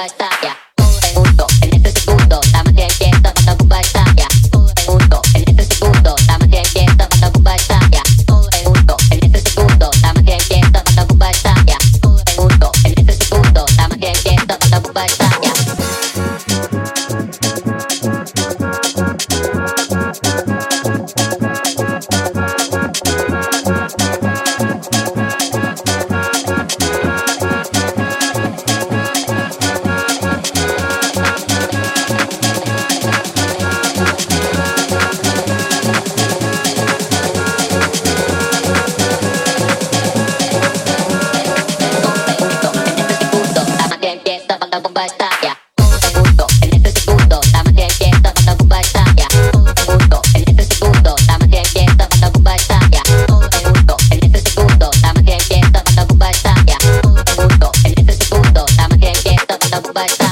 estalla. Todo el mundo en este segundo, dame que empieza, cuando la bomba estalla. Todo el mundo en este segundo, dame que empieza, cuando la bomba estalla. Todo el mundo en este segundo, dame que empieza, cuando la bomba estalla. Todo el mundo en este segundo, dame que empieza, cuando la bomba estalla. La bomba estalla. Todo el mundo en este segundo, dame que empieza, cuando la bomba estalla. Todo el mundo en este segundo, dame que empieza, cuando la bomba estalla. Todo el mundo en este segundo, dame que empieza, cuando la bomba estalla. Todo el mundo en este segundo, dame que empieza, cuando la bomba estalla.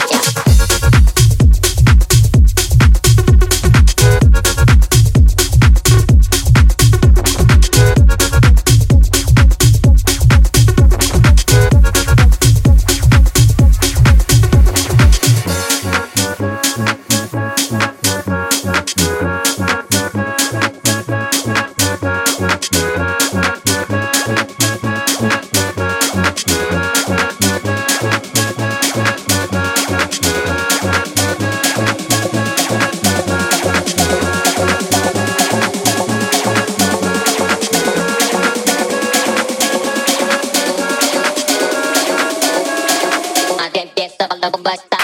La bomba está